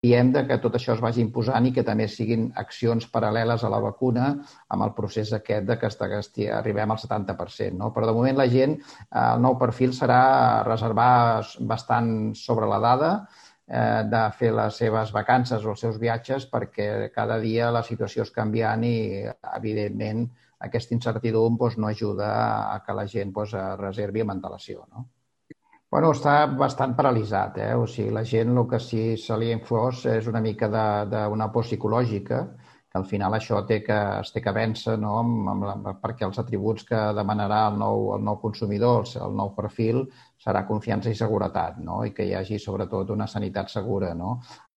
diem que tot això es vagi imposant i que també siguin accions paral·leles a la vacuna amb el procés aquest que arribem al 70%. No? Però de moment la gent, el nou perfil serà reservar bastant sobre la dada, de fer les seves vacances o els seus viatges perquè cada dia la situació és canviant i, evidentment, aquesta incertidumbre no ajuda a que la gent reservi amb antelació. No? Bueno, està bastant paralitzat, O sigui, la gent el que sí se li ha infós és una mica d'una por psicològica, que al final això es té que vèncer, no? Perquè els atributs que demanarà el nou consumidor, el nou perfil, serà confiança i seguretat, no? I que hi hagi sobretot una sanitat segura, no?